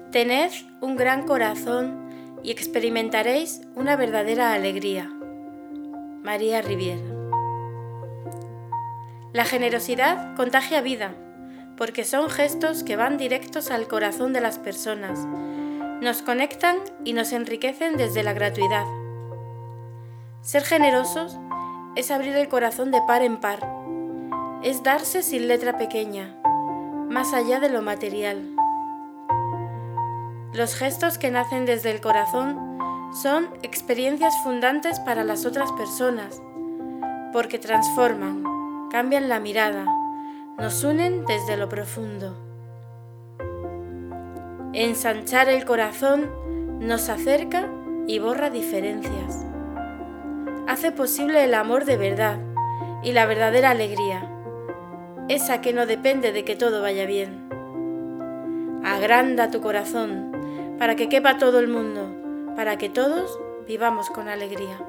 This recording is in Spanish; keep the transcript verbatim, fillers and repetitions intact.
Tened un gran corazón y experimentaréis una verdadera alegría. María Rivière. La generosidad contagia vida, porque son gestos que van directos al corazón de las personas, nos conectan y nos enriquecen desde la gratuidad. Ser generosos es abrir el corazón de par en par, es darse sin letra pequeña, más allá de lo material. Los gestos que nacen desde el corazón son experiencias fundantes para las otras personas, porque transforman, cambian la mirada, nos unen desde lo profundo. Ensanchar el corazón nos acerca y borra diferencias. Hace posible el amor de verdad y la verdadera alegría, esa que no depende de que todo vaya bien. Agranda tu corazón para que quepa todo el mundo, para que todos vivamos con alegría.